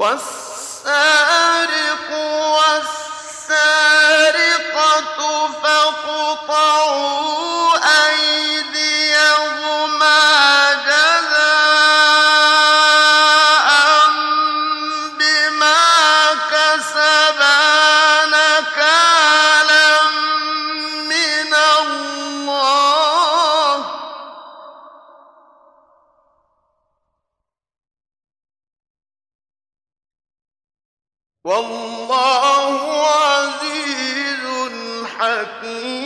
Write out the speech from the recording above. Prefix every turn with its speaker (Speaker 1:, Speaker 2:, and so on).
Speaker 1: وَالسَّارِقُ وَالسَّارِقَةُ فَاقْطَعُوا أَيْدِيَهُمَا جَزَاءً بِمَا كَسَبَا نَكَالًا مِّنَ اللَّهِ ۗ وَاللَّهُ عَزِيزٌ حَكِيمٌ.